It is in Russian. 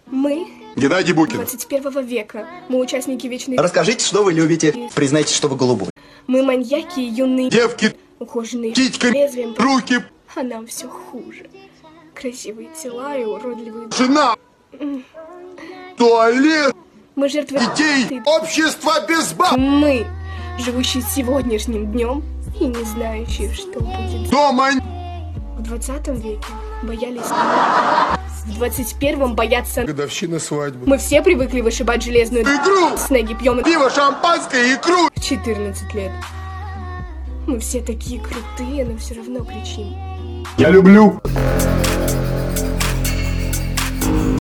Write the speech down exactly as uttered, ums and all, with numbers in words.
Мы Геннадий Букин. двадцать первого века. Мы участники вечной... Расскажите, что вы любите. Признайтесь, что вы голубой. Мы маньяки, юные... Девки, Ухоженные... титька, лезвием... руки, А нам все хуже. Красивые тела и уродливые... жена, туалет, Мы жертвы... детей, общество без баб, Мы, живущие сегодняшним днем и не знающие, что будет. дома, В двадцатом веке боялись... В двадцать первом боятся... годовщина свадьбы, Мы все привыкли вышибать железную... игру, Снеги пьем... пиво, шампанское, икру. В четырнадцать лет. Мы все такие крутые, но все равно кричим. Я люблю